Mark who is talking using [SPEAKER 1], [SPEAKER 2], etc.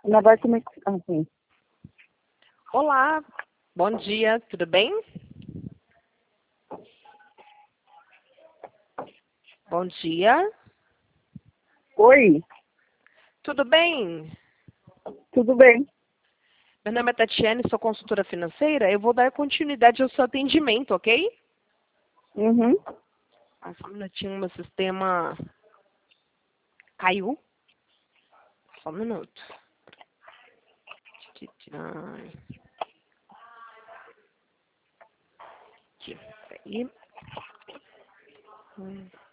[SPEAKER 1] Ela vai começar assim.
[SPEAKER 2] Olá, bom dia, tudo bem? Bom dia,
[SPEAKER 1] Oi,
[SPEAKER 2] tudo bem?
[SPEAKER 1] tudo bem?
[SPEAKER 2] Meu nome é Tatiane, sou consultora financeira. Eu vou dar continuidade ao seu atendimento, ok?
[SPEAKER 1] Uhum.
[SPEAKER 2] Só um minutinho, meu sistema caiu. Só um minuto. Aqui, peraí.